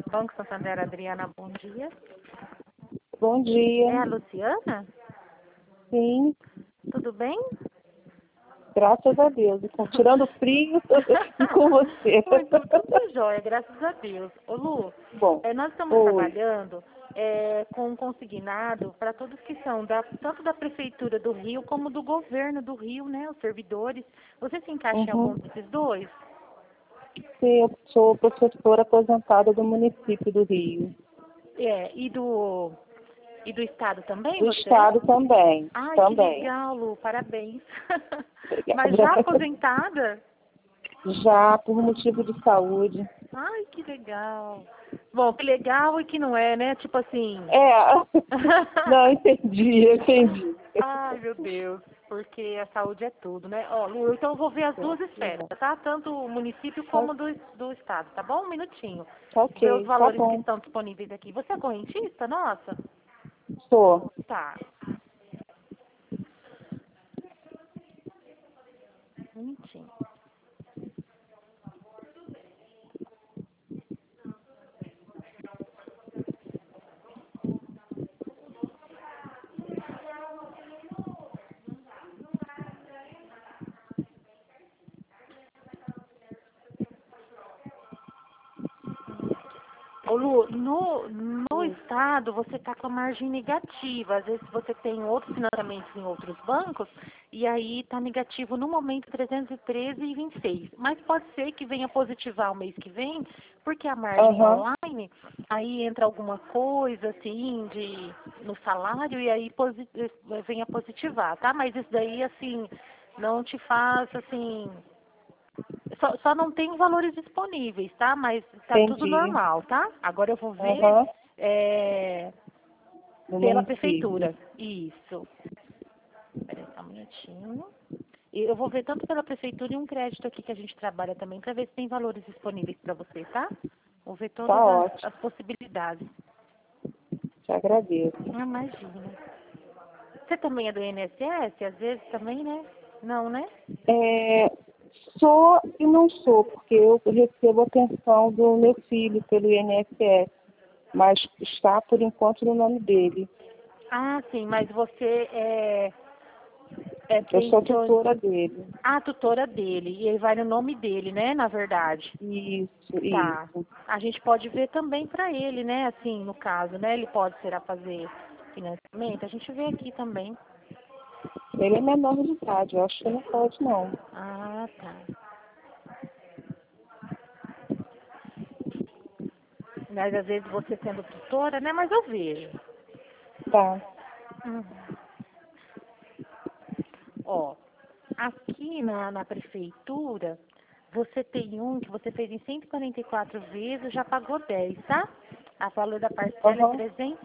Banco Santander, Adriana, bom dia. Bom dia. É a Luciana? Sim, Tudo bem? graças a Deus. Então, tirando o frio, e com você. Oi, tudo jóia, graças a Deus. Ô, Lu, Bom, nós estamos oi. trabalhando com um consignado para todos que são, tanto da Prefeitura do Rio como do governo do Rio, né? Os servidores. Você se encaixa em algum desses dois? Sim, eu sou professora aposentada do município do Rio. E do Estado também, Do você? Estado também. Ai, que Também. legal, Lu, parabéns. Mas já Obrigada. aposentada? Já por motivo de saúde. Ai, que legal. Bom, que legal e que não é, né? Tipo assim. Não, entendi. Ai, meu Deus. Porque a saúde é tudo, né? Ó, Lu, então eu vou ver as duas esferas, tá? Tanto o município como do estado, tá bom? Um minutinho. Tá Ver os ok, tá valores que bom. estão disponíveis aqui. Você é correntista, nossa? Sou. Tá. Um minutinho. Ô Lu, no estado você está com a margem negativa. Às vezes você tem outros financiamentos em outros bancos e aí está negativo no momento 313,26. Mas pode ser que venha positivar o mês que vem, porque a margem online, aí entra alguma coisa assim no salário e aí venha positivar, tá? Mas isso daí assim não te faz assim. Só não tem valores disponíveis, tá? Mas tá tudo Entendi. normal, tá? Agora eu vou ver No pela município. prefeitura. Isso. Peraí só um minutinho. E eu vou ver tanto pela prefeitura e um crédito aqui que a gente trabalha também, para ver se tem valores disponíveis para você, tá? Vou ver todas Tá ótimo. as possibilidades. Te agradeço. Ah, imagina. Você também é do INSS? Às vezes também, né? Não, né? Sou e não sou, porque eu recebo a pensão do meu filho pelo INSS, mas está, por enquanto, no nome dele. Ah, sim, mas você Eu sou pensou. tutora dele. A tutora dele, e aí vai no nome dele, né, na verdade. Tá. Isso. A gente pode ver também para ele, né, assim, no caso, né, ele pode ser a fazer financiamento, a gente vê aqui também. Ele é menor de idade, eu acho que não pode, não. Ah, tá. Mas às vezes você sendo tutora, né, mas eu vejo. Tá. Uhum. Ó, aqui na prefeitura, você tem um que você fez em 144 vezes, já pagou 10, tá? A valor da parcela é R$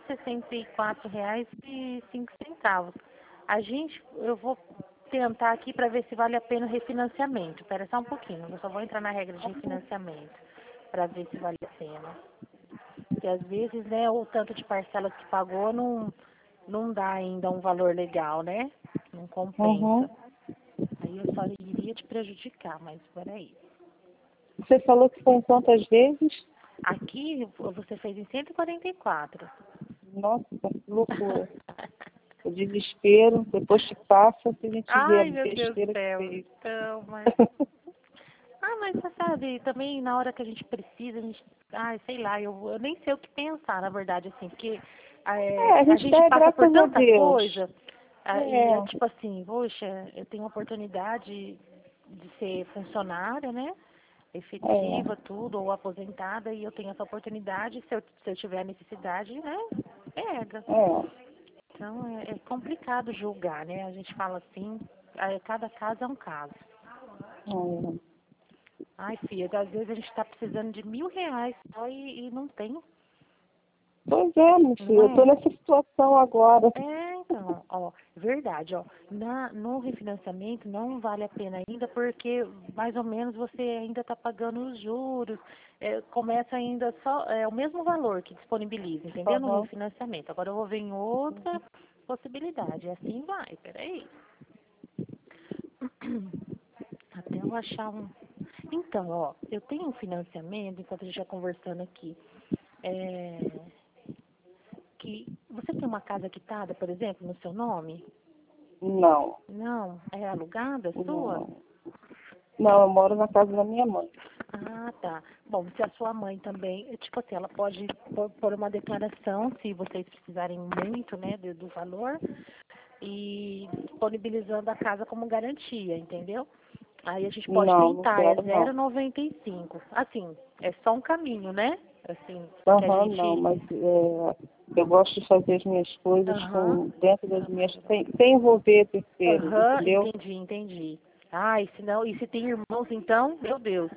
364,05. Eu vou tentar aqui para ver se vale a pena o refinanciamento. Espera só um pouquinho, eu só vou entrar na regra de refinanciamento para ver se vale a pena. Porque às vezes, né, o tanto de parcelas que pagou não dá ainda um valor legal, né? Não compensa. Aí eu só iria te prejudicar, mas peraí. Você falou que foi em quantas vezes? Aqui você fez em 144. Nossa, que loucura. O desespero, depois que passa, que a gente vê a Ai, meu Deus do besteira que céu. fez. Então, mas... Ah, mas você sabe, também na hora que a gente precisa, a gente... Ai, sei lá, eu nem sei o que pensar, na verdade, assim, porque A a gente gente dá passa por graças a tanta Deus. coisa, e é tipo assim, poxa, eu tenho a oportunidade de ser funcionária, né? Efetiva, tudo, ou aposentada, e eu tenho essa oportunidade, se eu tiver necessidade, né? Pega. Então, é complicado julgar, né? A gente fala assim, cada caso é um caso. Ai, filha, às vezes a gente está precisando de R$ 1.000 só e não tem, Pois é, meu filho, não eu estou é? nessa situação agora. Então, ó, verdade, ó, no refinanciamento não vale a pena ainda porque mais ou menos você ainda está pagando os juros, começa ainda só, o mesmo valor que disponibiliza, entendeu? No refinanciamento. Agora eu vou ver em outra possibilidade, assim vai, peraí. Até eu achar um... Então, ó, eu tenho um financiamento, enquanto a gente está conversando aqui, é, que você tem uma casa quitada, por exemplo, no seu nome? Não, Não? É alugada sua? não. Não, eu moro na casa da minha mãe. Ah, tá. Bom, se a sua mãe também, tipo assim, ela pode pôr uma declaração, se vocês precisarem muito, né, do valor, e disponibilizando a casa como garantia, entendeu? Aí a gente pode Não, não tentar, é quero não. 0,95. Assim, é só um caminho, né? Assim, que a Aham, não, gente... mas eu gosto de fazer as minhas coisas Aham, dentro das minhas, sem envolver terceiros, aham, entendeu? entendi, entendi. Ah, e se não, e se tem irmãos, então, meu Deus.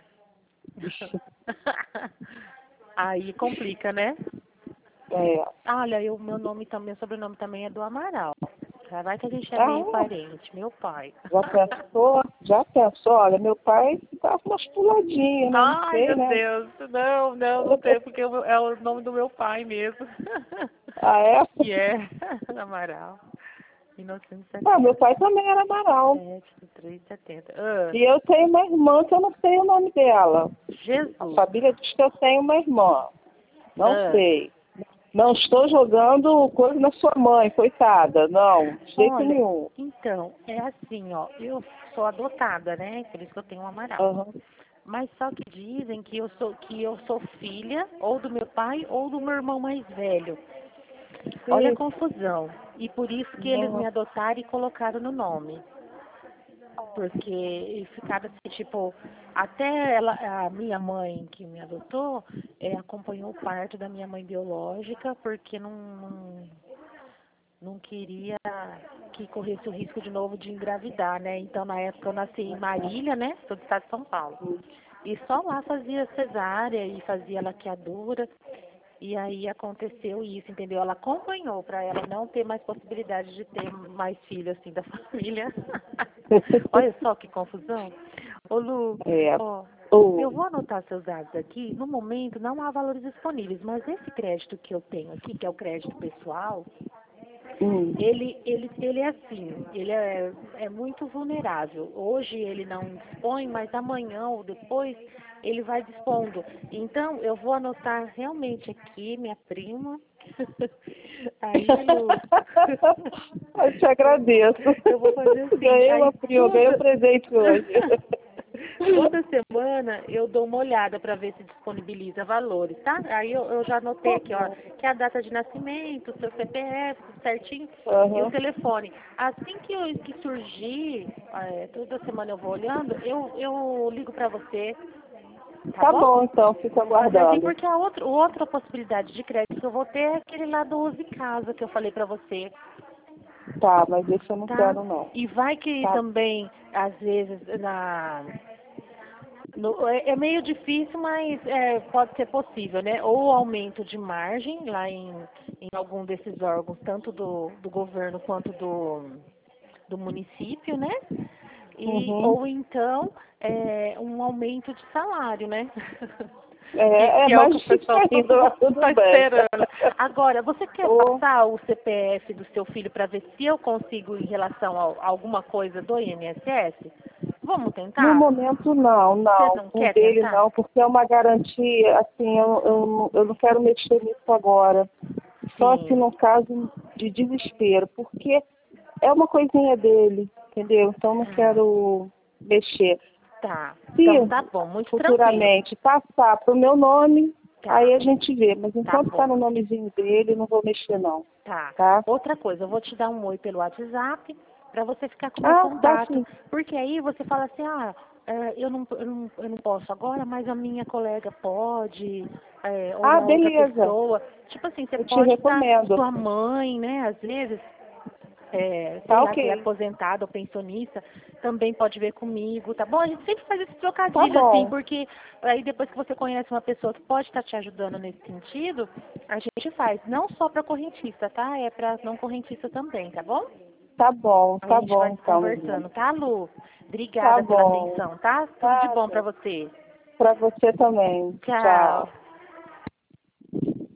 Aí complica, né? É. Olha, meu nome também, meu sobrenome também é do Amaral. Já vai que a gente é Ah, meio parente, meu pai. já pensou? Já pensou? Olha, meu pai dava umas puladinhas, né? Não Ai, sei, meu né? Deus. Não, não, não tem, porque é o nome do meu pai mesmo. Ah, é? Que é Amaral. Ah, meu 1970. pai também era Amaral. 7, 3, 70. Ah, E eu tenho uma irmã que eu não sei o nome dela. A Jesus. família diz que eu tenho uma irmã. Não Ah, sei. Não estou jogando coisa na sua mãe, coitada. Não, de jeito olha, nenhum. então, é assim, ó. Eu sou adotada, né? Por isso que eu tenho um Amaral. Aham. Mas só que dizem que eu sou filha ou do meu pai ou do meu irmão mais velho. Olha a Sim. confusão. E por isso que eles me Não. adotaram e colocaram no nome. Porque ficaram assim, tipo, até ela, a minha mãe que me adotou, acompanhou o parto da minha mãe biológica, porque não queria que corresse o risco de novo de engravidar, né? Então, na época, eu nasci em Marília, né? Sou do estado de São Paulo. E só lá fazia cesárea e fazia laqueadura. E aí aconteceu isso, entendeu? Ela acompanhou para ela não ter mais possibilidade de ter mais filhos assim da família. Olha só que confusão. Ô Lu, É. ó, eu Oh. vou anotar seus dados aqui. No momento não há valores disponíveis, mas esse crédito que eu tenho aqui, que é o crédito pessoal, ele é assim, ele é muito vulnerável. Hoje ele não dispõe, mas amanhã ou depois ele vai dispondo. Então, eu vou anotar realmente aqui, minha prima. Aí, Lu, Eu te agradeço. eu vou fazer assim, Ganhei aí uma prima, ganhei um presente hoje. toda semana eu dou uma olhada para ver se disponibiliza valores, tá? Aí eu já anotei Tá aqui, ó, bom. que é a data de nascimento, seu CPF, tudo certinho, e o Aham. telefone. Assim que surgir, toda semana eu vou olhando, eu ligo para você, tá Tá bom? bom, então, fico Vou fazer assim aguardando. porque a outra possibilidade de crédito que eu vou ter é aquele lá do Use Casa que eu falei para você, Tá, mas esse eu não tá? quero, não. E vai que Tá. também, às vezes, é meio difícil, mas pode ser possível, né? Ou aumento de margem lá em algum desses órgãos, tanto do governo quanto do município, né? Uhum. Ou então um aumento de salário, né? É Que é o mais que o difícil pessoal ainda, mas tudo está bem. esperando. Agora, você quer Ô, passar o CPF do seu filho para ver se eu consigo em relação a alguma coisa do INSS? Vamos no tentar? momento, não, Você não. não O quer dele, tentar? não, porque é uma garantia, assim, eu não quero mexer nisso agora. Só se Sim, no caso de desespero, porque é uma coisinha dele, entendeu? Então não tá. quero mexer. Tá. Então Se tá bom, muito tranquilo. futuramente passar para o meu nome, Tá, aí a gente vê. Mas tá enquanto está bom. no nomezinho dele, não vou mexer não, Tá. tá? Outra coisa, eu vou te dar um oi pelo WhatsApp para você ficar com o meu Ah, dá contato. sim. Porque aí você fala assim, eu não posso agora, mas a minha colega pode, ou Ah, uma outra beleza. pessoa. Tipo assim, você Eu te pode estar, recomendo. sua mãe, né, às vezes, sei Tá lá, que é ok. aposentado ou pensionista, também pode ver comigo, tá bom? A gente sempre faz esse Tá trocadilho, assim, bom. porque aí depois que você conhece uma pessoa que pode estar te ajudando nesse sentido, a gente faz, não só para correntista, tá? É para não correntista também, tá bom? A Tá gente bom vai então, menina. conversando, tá, Lu? Tá Obrigada pela bom. atenção, tá? Tudo de bom para Nada. você. Pra você também. Tchau. Tchau.